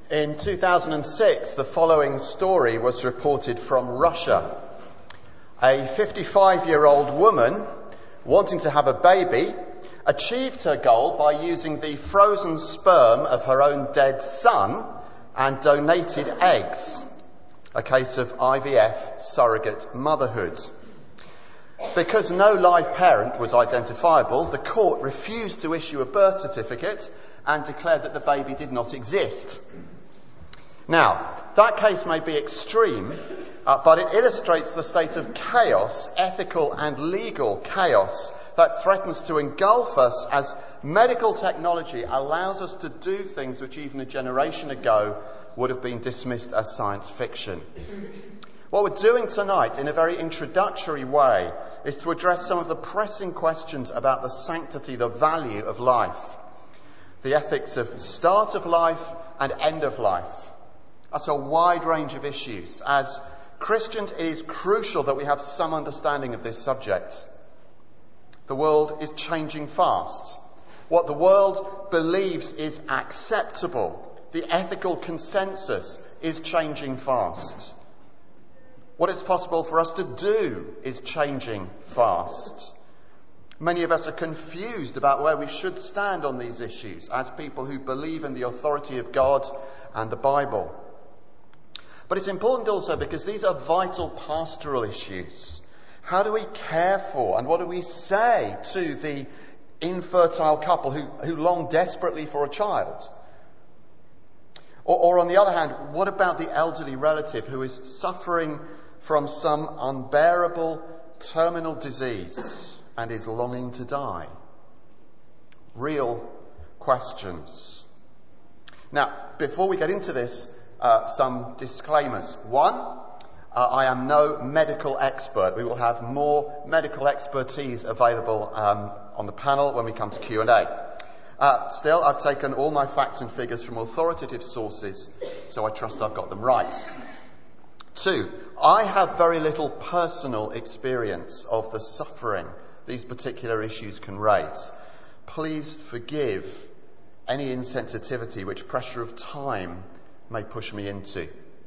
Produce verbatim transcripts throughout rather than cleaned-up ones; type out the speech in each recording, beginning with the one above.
In two thousand six, the following story was reported from Russia. A fifty-five-year-old woman wanting to have a baby achieved her goal by using the frozen sperm of her own dead son and donated eggs. A case of I V F surrogate motherhood. Because no live parent was identifiable, the court refused to issue a birth certificate and declared that the baby did not exist. Now, that case may be extreme, uh, but it illustrates the state of chaos, ethical and legal chaos, that threatens to engulf us as medical technology allows us to do things which even a generation ago would have been dismissed as science fiction. What we're doing tonight, in a very introductory way, is to address some of the pressing questions about the sanctity, the value of life, the ethics of start of life and end of life. That's a wide range of issues. As Christians, it is crucial that we have some understanding of this subject. The world is changing fast. What the world believes is acceptable, the ethical consensus, is changing fast. What is possible for us to do is changing fast. Many of us are confused about where we should stand on these issues as people who believe in the authority of God and the Bible. But it's important also because these are vital pastoral issues. How do we care for and what do we say to the infertile couple who, who long desperately for a child? Or, or on the other hand, what about the elderly relative who is suffering from some unbearable terminal disease and is longing to die? Real questions. Now, before we get into this, uh, some disclaimers. One, uh, I am no medical expert. We will have more medical expertise available um, on the panel when we come to Q and A. Uh, still, I've taken all my facts and figures from authoritative sources, so I trust I've got them right. Two, I have very little personal experience of the suffering these particular issues can raise. Please forgive any insensitivity which pressure of time may push me into.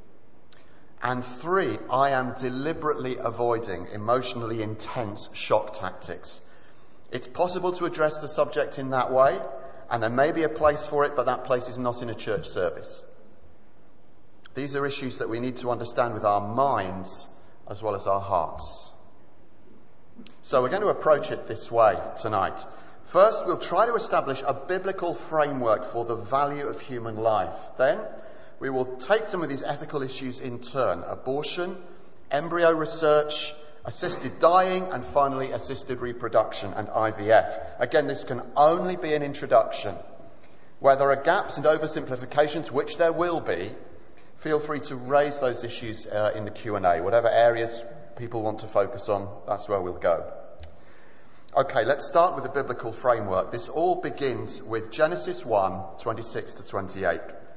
And three, I am deliberately avoiding emotionally intense shock tactics. It's possible to address the subject in that way, and there may be a place for it, but that place is not in a church service. These are issues that we need to understand with our minds as well as our hearts. So we're going to approach it this way tonight. First, we'll try to establish a biblical framework for the value of human life. Then, we will take some of these ethical issues in turn. Abortion, embryo research, assisted dying, and finally assisted reproduction and I V F. Again, this can only be an introduction. Where there are gaps and oversimplifications, which there will be, feel free to raise those issues uh, in the Q and A. Whatever areas people want to focus on, that's where we'll go. Okay, let's start with the biblical framework. This all begins with Genesis one, twenty-six to twenty-eight.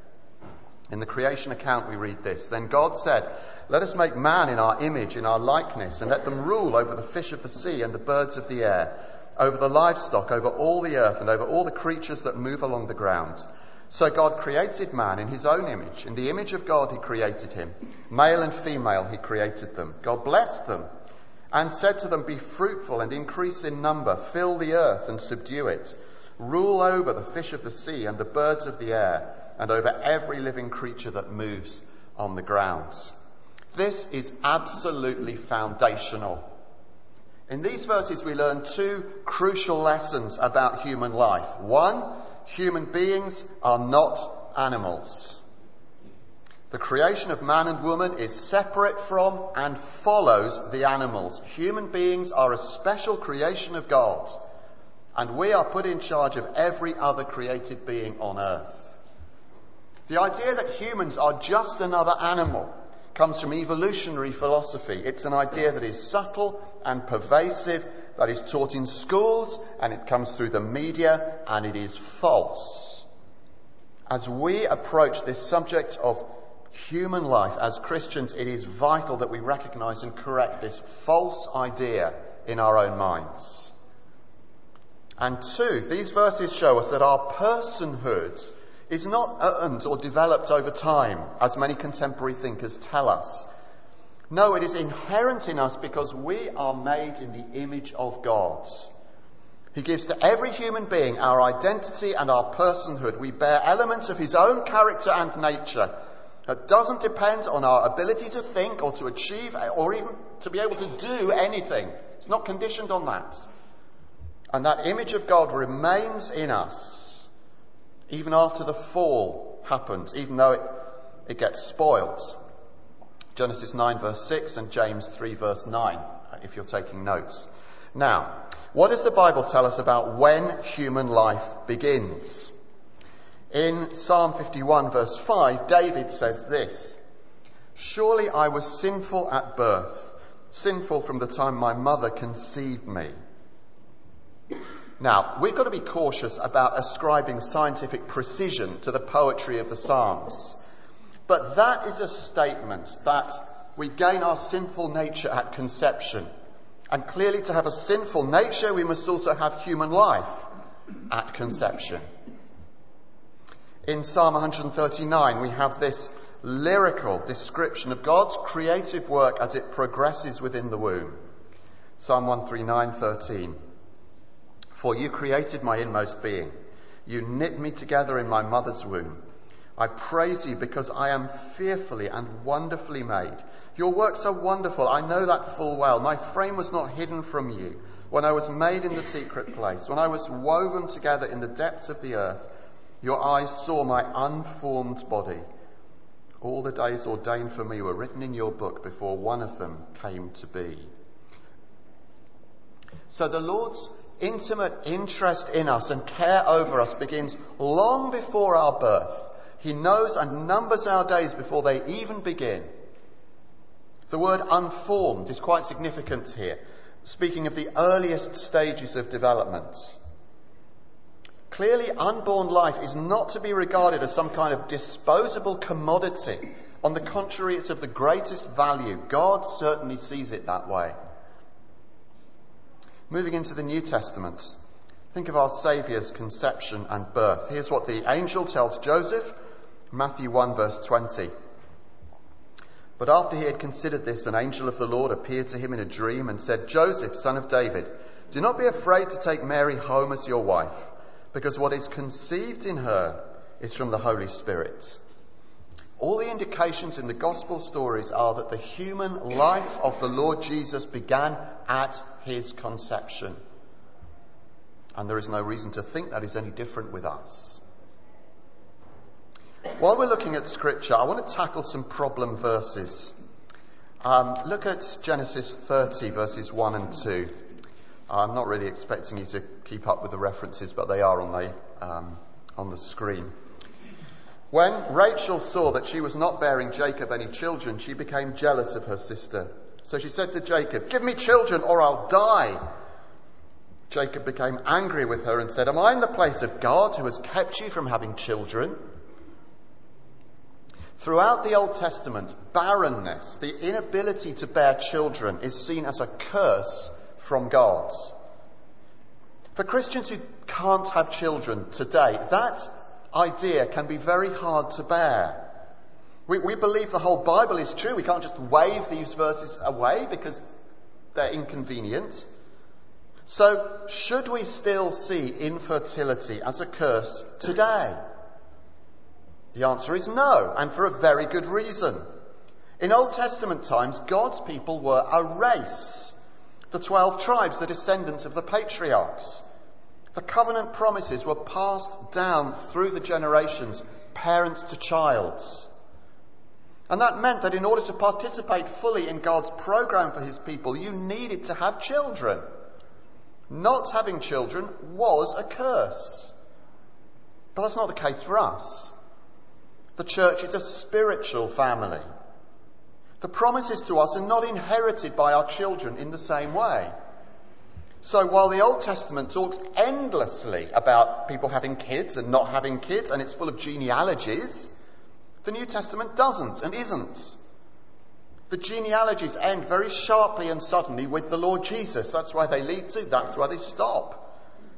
In the creation account we read this. Then God said, "Let us make man in our image, in our likeness, and let them rule over the fish of the sea and the birds of the air, over the livestock, over all the earth, and over all the creatures that move along the ground." So God created man in his own image. In the image of God he created him. Male and female he created them. God blessed them and said to them, "Be fruitful and increase in number. Fill the earth and subdue it. Rule over the fish of the sea and the birds of the air, and over every living creature that moves on the ground." This is absolutely foundational. In these verses we learn two crucial lessons about human life. One, human beings are not animals. The creation of man and woman is separate from and follows the animals. Human beings are a special creation of God, and we are put in charge of every other created being on earth. The idea that humans are just another animal comes from evolutionary philosophy. It's an idea that is subtle and pervasive, that is taught in schools, and it comes through the media, and it is false. As we approach this subject of human life as Christians, it is vital that we recognise and correct this false idea in our own minds. And two, these verses show us that our personhood is not earned or developed over time, as many contemporary thinkers tell us. No, it is inherent in us because we are made in the image of God. He gives to every human being our identity and our personhood. We bear elements of his own character and nature. It doesn't depend on our ability to think or to achieve or even to be able to do anything. It's not conditioned on that. And that image of God remains in us even after the fall happens, even though it, it gets spoiled. Genesis nine verse six and James three verse nine, if you're taking notes. Now, what does the Bible tell us about when human life begins? In Psalm fifty-one verse five, David says this: "Surely I was sinful at birth, sinful from the time my mother conceived me." Now, we've got to be cautious about ascribing scientific precision to the poetry of the Psalms. But that is a statement that we gain our sinful nature at conception. And clearly, to have a sinful nature, we must also have human life at conception. In Psalm one thirty-nine, we have this lyrical description of God's creative work as it progresses within the womb. Psalm one thirty-nine thirteen. "For you created my inmost being. You knit me together in my mother's womb. I praise you because I am fearfully and wonderfully made. Your works are wonderful. I know that full well. My frame was not hidden from you when I was made in the secret place, when I was woven together in the depths of the earth. Your eyes saw my unformed body. All the days ordained for me were written in your book before one of them came to be." So the Lord's intimate interest in us and care over us begins long before our birth. He knows and numbers our days before they even begin. The word unformed is quite significant here, speaking of the earliest stages of development. Clearly, unborn life is not to be regarded as some kind of disposable commodity. On the contrary, it's of the greatest value. God certainly sees it that way. Moving into the New Testament, think of our Saviour's conception and birth. Here's what the angel tells Joseph, Matthew one verse twenty. "But after he had considered this, an angel of the Lord appeared to him in a dream and said, 'Joseph, son of David, do not be afraid to take Mary home as your wife, because what is conceived in her is from the Holy Spirit.'" All the indications in the gospel stories are that the human life of the Lord Jesus began at his conception. And there is no reason to think that is any different with us. While we're looking at Scripture, I want to tackle some problem verses. Um, look at Genesis thirty, verses one and two. I'm not really expecting you to keep up with the references, but they are on the, um, on the screen. "When Rachel saw that she was not bearing Jacob any children, she became jealous of her sister. So she said to Jacob, 'Give me children or I'll die.' Jacob became angry with her and said, 'Am I in the place of God who has kept you from having children?'" Throughout the Old Testament, barrenness, the inability to bear children, is seen as a curse from God. For Christians who can't have children today, that idea can be very hard to bear. We, we believe the whole Bible is true. We can't just wave these verses away because they're inconvenient. So, should we still see infertility as a curse today? The answer is no, and for a very good reason. In Old Testament times, God's people were a race. The twelve tribes, the descendants of the patriarchs. The covenant promises were passed down through the generations, parents to child. And that meant that in order to participate fully in God's program for his people, you needed to have children. Not having children was a curse. But that's not the case for us. The church is a spiritual family. The promises to us are not inherited by our children in the same way. So while the Old Testament talks endlessly about people having kids and not having kids, and it's full of genealogies, the New Testament doesn't and isn't. The genealogies end very sharply and suddenly with the Lord Jesus. That's where they lead to. That's where they stop.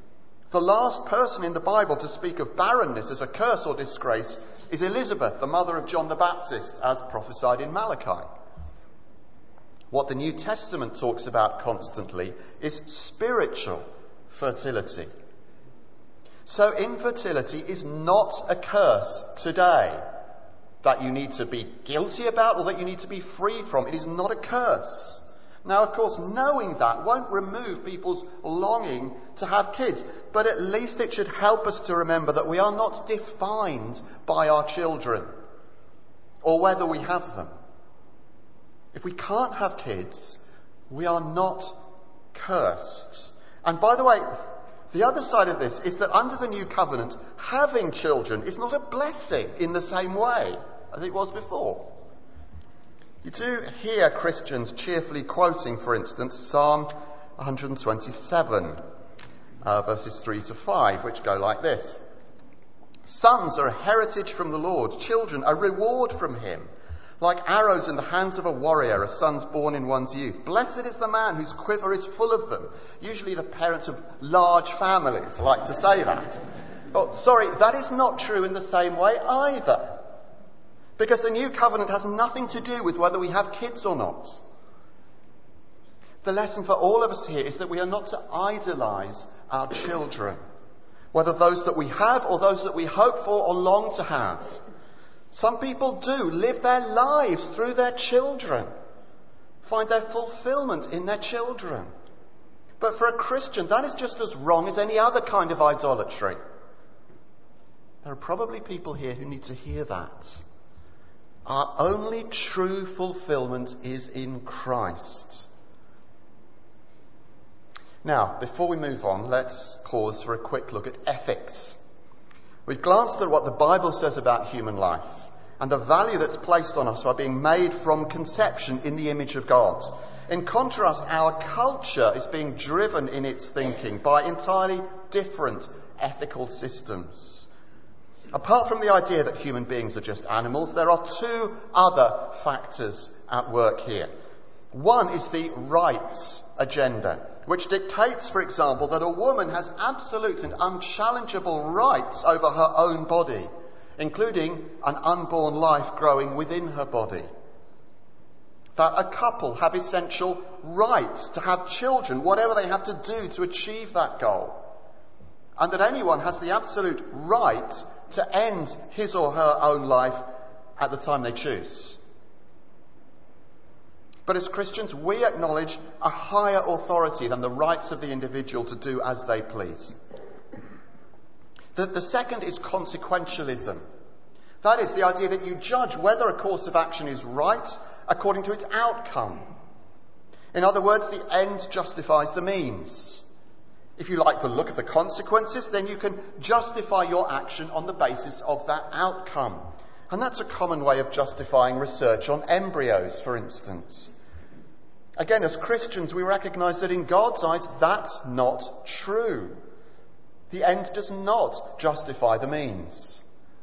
The last person in the Bible to speak of barrenness as a curse or disgrace is Elizabeth, the mother of John the Baptist, as prophesied in Malachi. What the New Testament talks about constantly is spiritual fertility. So infertility is not a curse today that you need to be guilty about or that you need to be freed from. It is not a curse. Now, of course, knowing that won't remove people's longing to have kids, but at least it should help us to remember that we are not defined by our children or whether we have them. If we can't have kids, we are not cursed. And by the way, the other side of this is that under the new covenant, having children is not a blessing in the same way as it was before. You do hear Christians cheerfully quoting, for instance, Psalm one twenty-seven, uh, verses three to five, which go like this. Sons are a heritage from the Lord, children a reward from him. Like arrows in the hands of a warrior, a son's born in one's youth. Blessed is the man whose quiver is full of them. Usually the parents of large families like to say that. Oh, sorry, that is not true in the same way either. Because the new covenant has nothing to do with whether we have kids or not. The lesson for all of us here is that we are not to idolise our children, whether those that we have or those that we hope for or long to have. Some people do live their lives through their children, find their fulfilment in their children. But for a Christian, that is just as wrong as any other kind of idolatry. There are probably people here who need to hear that. Our only true fulfilment is in Christ. Now, before we move on, let's pause for a quick look at ethics. We've glanced at what the Bible says about human life and the value that's placed on us by being made from conception in the image of God. In contrast, our culture is being driven in its thinking by entirely different ethical systems. Apart from the idea that human beings are just animals, there are two other factors at work here. One is the rights agenda, which dictates, for example, that a woman has absolute and unchallengeable rights over her own body, including an unborn life growing within her body. That a couple have essential rights to have children, whatever they have to do to achieve that goal. And that anyone has the absolute right to end his or her own life at the time they choose. But as Christians, we acknowledge a higher authority than the rights of the individual to do as they please. The, the second is consequentialism. That is the idea that you judge whether a course of action is right according to its outcome. In other words, the end justifies the means. If you like the look of the consequences, then you can justify your action on the basis of that outcome. And that's a common way of justifying research on embryos, for instance. Again, as Christians, we recognise that in God's eyes, that's not true. The end does not justify the means.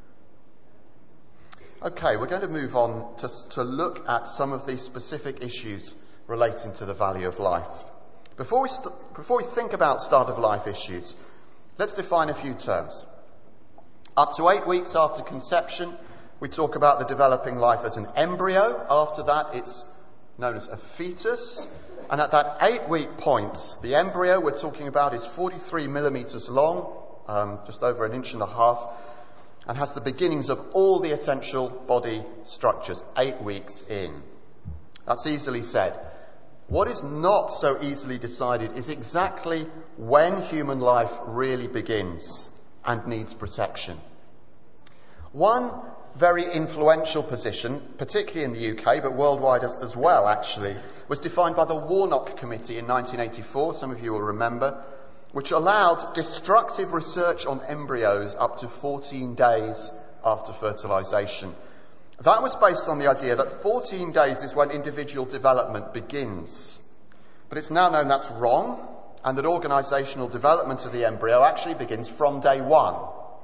Okay, we're going to move on to, to look at some of these specific issues relating to the value of life. Before we, st- before we think about start of life issues, let's define a few terms. Up to eight weeks after conception, we talk about the developing life as an embryo. After that, it's known as a fetus. And at that eight-week point, the embryo we're talking about is forty-three millimetres long, um, just over an inch and a half, and has the beginnings of all the essential body structures, eight weeks in. That's easily said. What is not so easily decided is exactly when human life really begins and needs protection. One very influential position, particularly in the U K, but worldwide as, as well, actually, was defined by the Warnock Committee in nineteen eighty-four, some of you will remember, which allowed destructive research on embryos up to fourteen days after fertilisation. That was based on the idea that fourteen days is when individual development begins. But it's now known that's wrong, and that organisational development of the embryo actually begins from day one.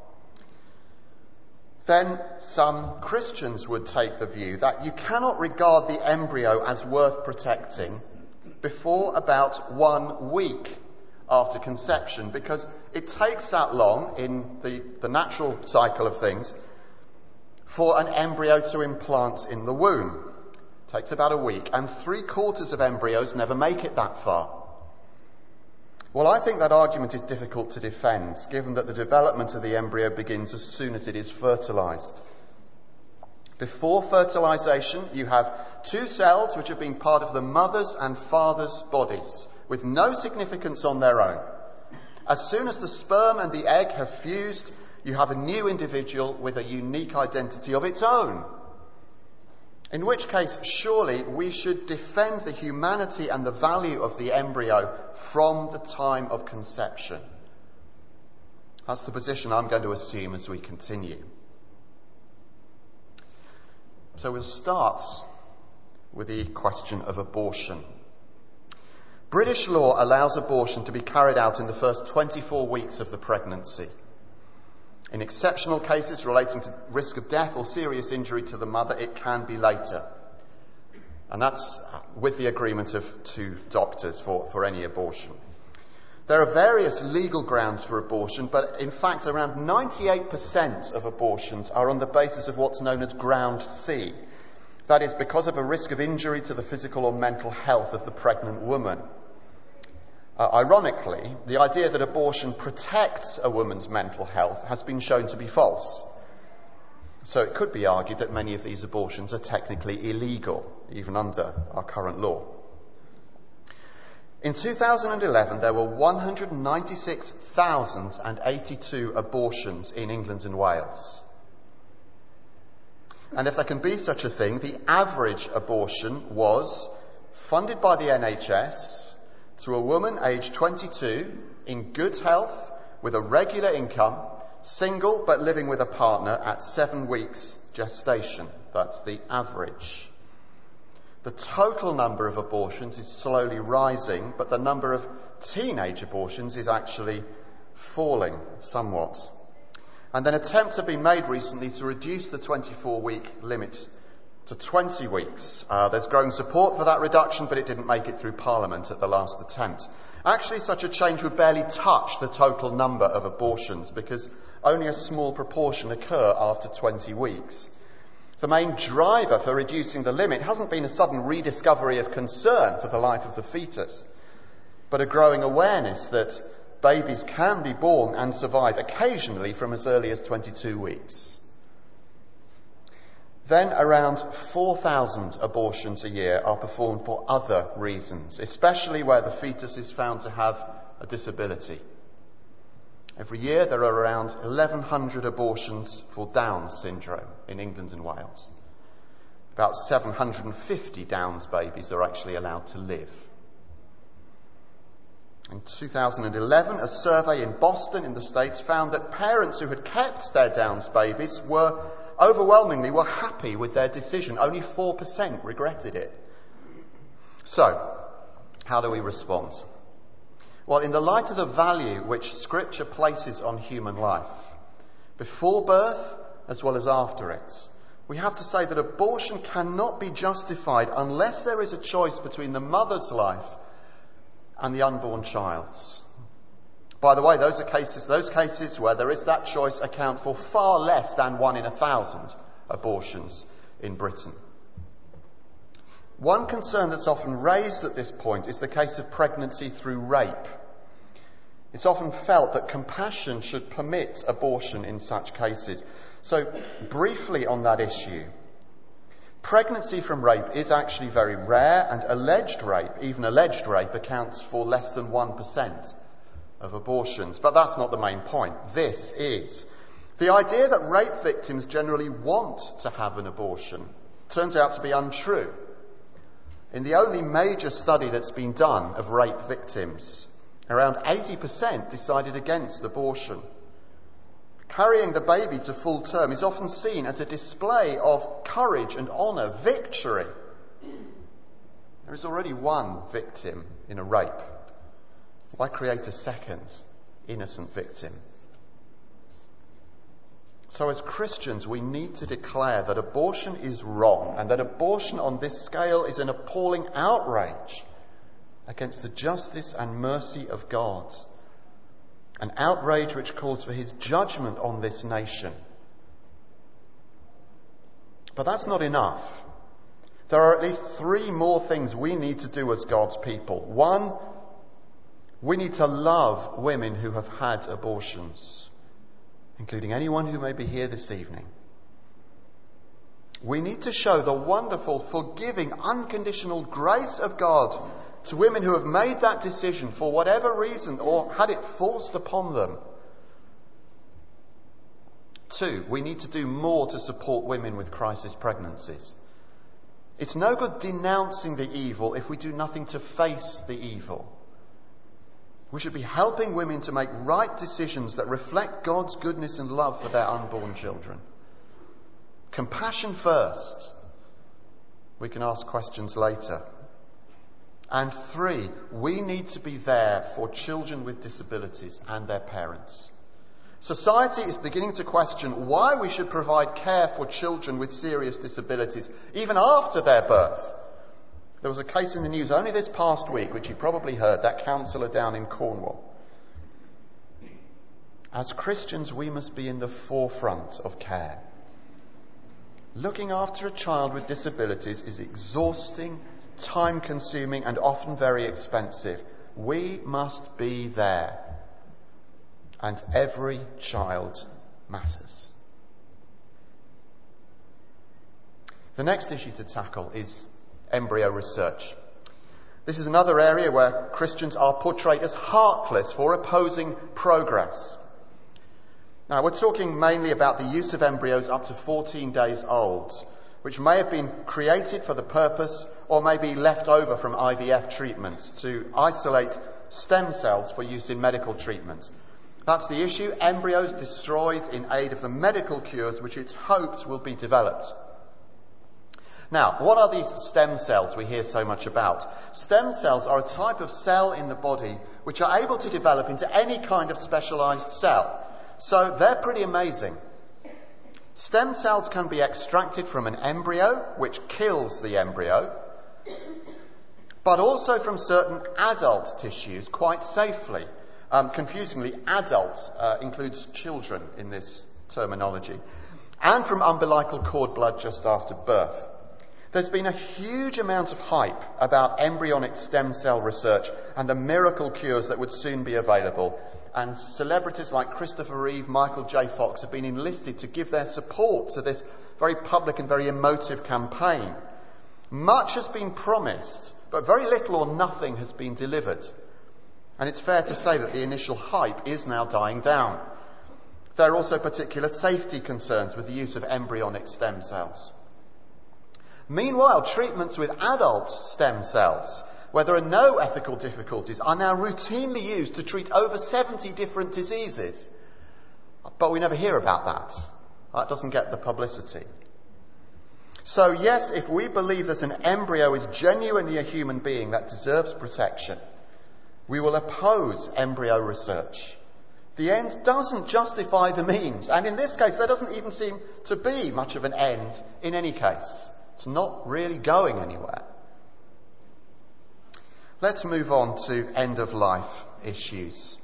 Then some Christians would take the view that you cannot regard the embryo as worth protecting before about one week after conception, because it takes that long in the, the natural cycle of things for an embryo to implant in the womb. It takes about a week, and three quarters of embryos never make it that far. Well, I think that argument is difficult to defend, given that the development of the embryo begins as soon as it is fertilised. Before fertilisation, you have two cells which have been part of the mother's and father's bodies, with no significance on their own. As soon as the sperm and the egg have fused, you have a new individual with a unique identity of its own. In which case, surely we should defend the humanity and the value of the embryo from the time of conception. That's the position I'm going to assume as we continue. So we'll start with the question of abortion. British law allows abortion to be carried out in the first twenty-four weeks of the pregnancy. In exceptional cases relating to risk of death or serious injury to the mother, it can be later. And that's with the agreement of two doctors for, for any abortion. There are various legal grounds for abortion, but in fact around ninety-eight percent of abortions are on the basis of what's known as ground C. That is, because of a risk of injury to the physical or mental health of the pregnant woman. Uh, ironically, the idea that abortion protects a woman's mental health has been shown to be false. So it could be argued that many of these abortions are technically illegal, even under our current law. In two thousand eleven, there were one hundred ninety-six thousand eighty-two abortions in England and Wales. And if there can be such a thing, the average abortion was funded by the N H S to a woman aged twenty-two, in good health, with a regular income, single but living with a partner at seven weeks gestation. That's the average. The total number of abortions is slowly rising, but the number of teenage abortions is actually falling somewhat. And then attempts have been made recently to reduce the twenty-four week limit to twenty weeks. Uh, there's growing support for that reduction, but it didn't make it through Parliament at the last attempt. Actually, such a change would barely touch the total number of abortions, because only a small proportion occur after twenty weeks. The main driver for reducing the limit hasn't been a sudden rediscovery of concern for the life of the fetus, but a growing awareness that babies can be born and survive occasionally from as early as twenty-two weeks. Then around four thousand abortions a year are performed for other reasons, especially where the fetus is found to have a disability. Every year there are around eleven hundred abortions for Down syndrome in England and Wales. About seven hundred fifty Downs babies are actually allowed to live. In two thousand eleven, a survey in Boston in the States found that parents who had kept their Downs babies were overwhelmingly were happy with their decision. Only four percent regretted it. So, how do we respond? Well, in the light of the value which Scripture places on human life, before birth as well as after it, we have to say that abortion cannot be justified unless there is a choice between the mother's life and the unborn child's. By the way, those are cases, those cases where there is that choice account for far less than one in a thousand abortions in Britain. One concern that's often raised at this point is the case of pregnancy through rape. It's often felt that compassion should permit abortion in such cases. So, briefly on that issue, pregnancy from rape is actually very rare, and alleged rape, even alleged rape, accounts for less than one percent of abortions. But that's not the main point. This is. The idea that rape victims generally want to have an abortion turns out to be untrue. In the only major study that's been done of rape victims, around eighty percent decided against abortion. Carrying the baby to full term is often seen as a display of courage and honour, victory. There is already one victim in a rape. Why create a second innocent victim? So as Christians, we need to declare that abortion is wrong, and that abortion on this scale is an appalling outrage against the justice and mercy of God. An outrage which calls for his judgment on this nation. But that's not enough. There are at least three more things we need to do as God's people. One, we need to love women who have had abortions, including anyone who may be here this evening. We need to show the wonderful, forgiving, unconditional grace of God to women who have made that decision for whatever reason or had it forced upon them. Two, we need to do more to support women with crisis pregnancies. It's no good denouncing the evil if we do nothing to face the evil. We should be helping women to make right decisions that reflect God's goodness and love for their unborn children. Compassion first. We can ask questions later. And three, we need to be there for children with disabilities and their parents. Society is beginning to question why we should provide care for children with serious disabilities, even after their birth. There was a case in the news only this past week, which you probably heard, that counsellor down in Cornwall. As Christians, we must be in the forefront of care. Looking after a child with disabilities is exhausting, time-consuming, and often very expensive. We must be there. And every child matters. The next issue to tackle is embryo research. This is another area where Christians are portrayed as heartless for opposing progress. Now, we're talking mainly about the use of embryos up to fourteen days old, which may have been created for the purpose or may be left over from I V F treatments to isolate stem cells for use in medical treatment. That's the issue, embryos destroyed in aid of the medical cures which it's hoped will be developed. Now, what are these stem cells we hear so much about? Stem cells are a type of cell in the body which are able to develop into any kind of specialised cell. So they're pretty amazing. Stem cells can be extracted from an embryo, which kills the embryo, but also from certain adult tissues quite safely. Um, confusingly, adult uh, includes children in this terminology, and from umbilical cord blood just after birth. There's been a huge amount of hype about embryonic stem cell research and the miracle cures that would soon be available. And celebrities like Christopher Reeve, Michael J. Fox have been enlisted to give their support to this very public and very emotive campaign. Much has been promised, but very little or nothing has been delivered. And it's fair to say that the initial hype is now dying down. There are also particular safety concerns with the use of embryonic stem cells. Meanwhile, treatments with adult stem cells, where there are no ethical difficulties, are now routinely used to treat over seventy different diseases. But we never hear about that. That doesn't get the publicity. So yes, if we believe that an embryo is genuinely a human being that deserves protection, we will oppose embryo research. The end doesn't justify the means, and in this case there doesn't even seem to be much of an end in any case. It's not really going anywhere. Let's move on to end-of-life issues.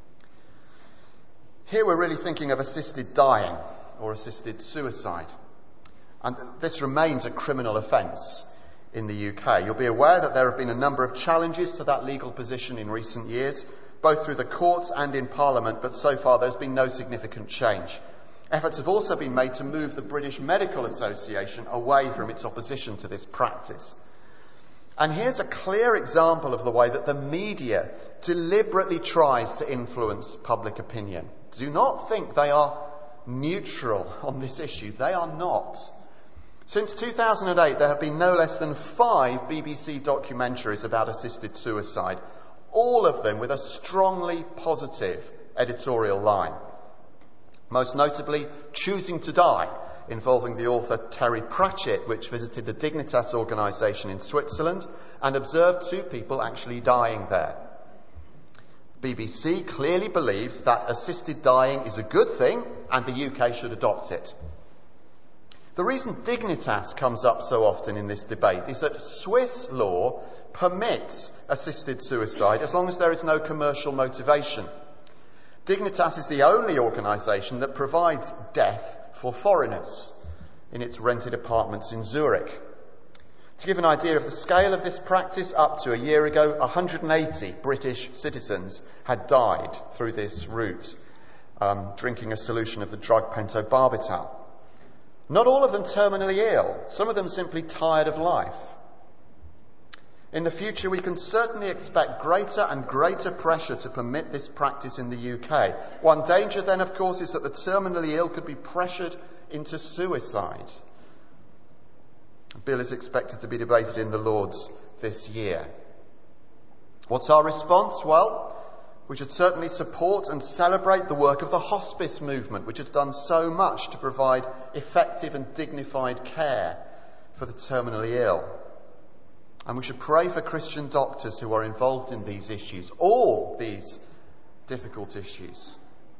Here we're really thinking of assisted dying or assisted suicide. And this remains a criminal offence in the U K. You'll be aware that there have been a number of challenges to that legal position in recent years, both through the courts and in Parliament, but so far there's been no significant change. Efforts have also been made to move the British Medical Association away from its opposition to this practice. And here's a clear example of the way that the media deliberately tries to influence public opinion. Do not think they are neutral on this issue. They are not. Since two thousand eight, there have been no less than five B B C documentaries about assisted suicide, all of them with a strongly positive editorial line. Most notably, Choosing to Die, involving the author Terry Pratchett, which visited the Dignitas organisation in Switzerland and observed two people actually dying there. B B C clearly believes that assisted dying is a good thing and the U K should adopt it. The reason dignitas comes up so often in this debate is that Swiss law permits assisted suicide as long as there is no commercial motivation. Dignitas is the only organisation that provides death for foreigners in its rented apartments in Zurich. To give an idea of the scale of this practice, up to a year ago, one hundred eighty British citizens had died through this route, um, drinking a solution of the drug pentobarbital. Not all of them terminally ill, some of them simply tired of life. In the future, we can certainly expect greater and greater pressure to permit this practice in the U K. One danger then, of course, is that the terminally ill could be pressured into suicide. A bill is expected to be debated in the Lords this year. What's our response? Well, we should certainly support and celebrate the work of the hospice movement, which has done so much to provide effective and dignified care for the terminally ill. And we should pray for Christian doctors who are involved in these issues, all these difficult issues.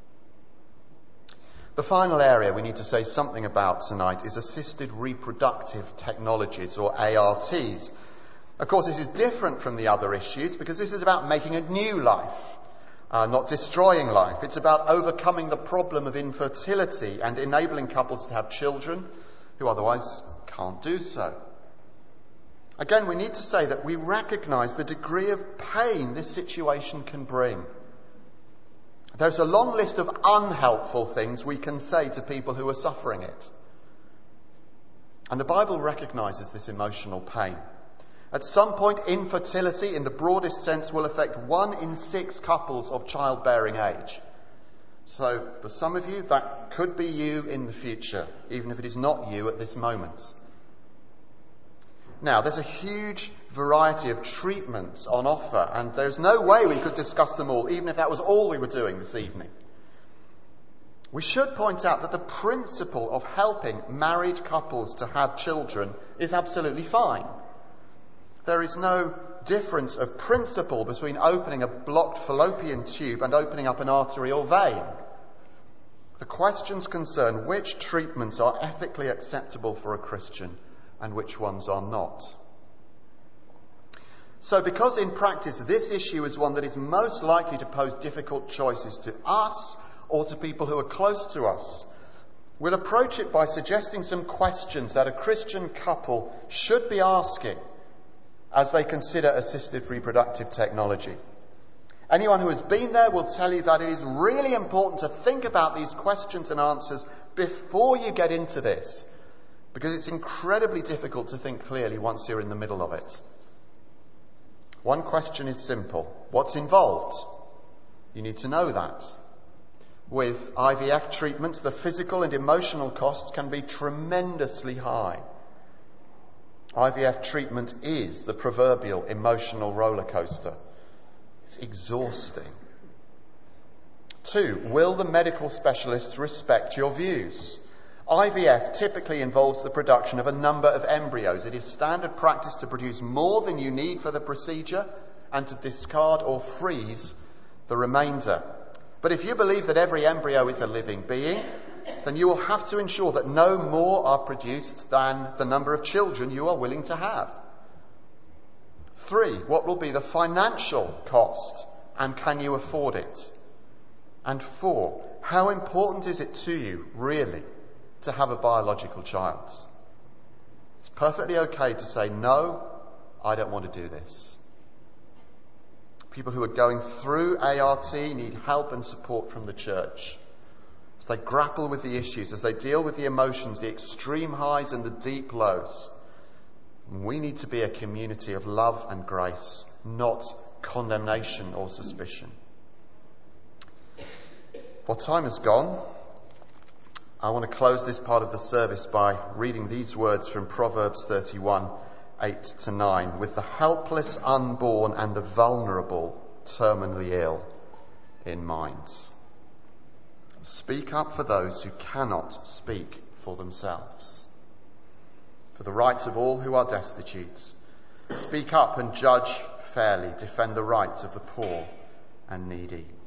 The final area we need to say something about tonight is assisted reproductive technologies, or A R Ts. Of course, this is different from the other issues because this is about making a new life, uh, not destroying life. It's about overcoming the problem of infertility and enabling couples to have children who otherwise can't do so. Again, we need to say that we recognise the degree of pain this situation can bring. There's a long list of unhelpful things we can say to people who are suffering it. And the Bible recognises this emotional pain. At some point, infertility, in the broadest sense, will affect one in six couples of childbearing age. So, for some of you, that could be you in the future, even if it is not you at this moment. Now, there's a huge variety of treatments on offer, and there's no way we could discuss them all, even if that was all we were doing this evening. We should point out that the principle of helping married couples to have children is absolutely fine. There is no difference of principle between opening a blocked fallopian tube and opening up an artery or vein. The questions concern which treatments are ethically acceptable for a Christian and which ones are not. So because in practice this issue is one that is most likely to pose difficult choices to us or to people who are close to us, we'll approach it by suggesting some questions that a Christian couple should be asking as they consider assisted reproductive technology. Anyone who has been there will tell you that it is really important to think about these questions and answers before you get into this, because it's incredibly difficult to think clearly once you're in the middle of it. One question is simple. What's involved? You need to know that. With I V F treatments, the physical and emotional costs can be tremendously high. I V F treatment is the proverbial emotional roller coaster. It's exhausting. Two, will the medical specialists respect your views? I V F typically involves the production of a number of embryos. It is standard practice to produce more than you need for the procedure and to discard or freeze the remainder. But if you believe that every embryo is a living being, then you will have to ensure that no more are produced than the number of children you are willing to have. Three, what will be the financial cost and can you afford it? And four, how important is it to you, really, to have a biological child? It's perfectly okay to say, no, I don't want to do this. People who are going through A R T need help and support from the church as they grapple with the issues, as they deal with the emotions, the extreme highs and the deep lows. We need to be a community of love and grace, not condemnation or suspicion. Well, time has gone. I want to close this part of the service by reading these words from Proverbs thirty-one, eight to nine. With the helpless unborn and the vulnerable terminally ill in mind. Speak up for those who cannot speak for themselves. For the rights of all who are destitute. Speak up and judge fairly. Defend the rights of the poor and needy.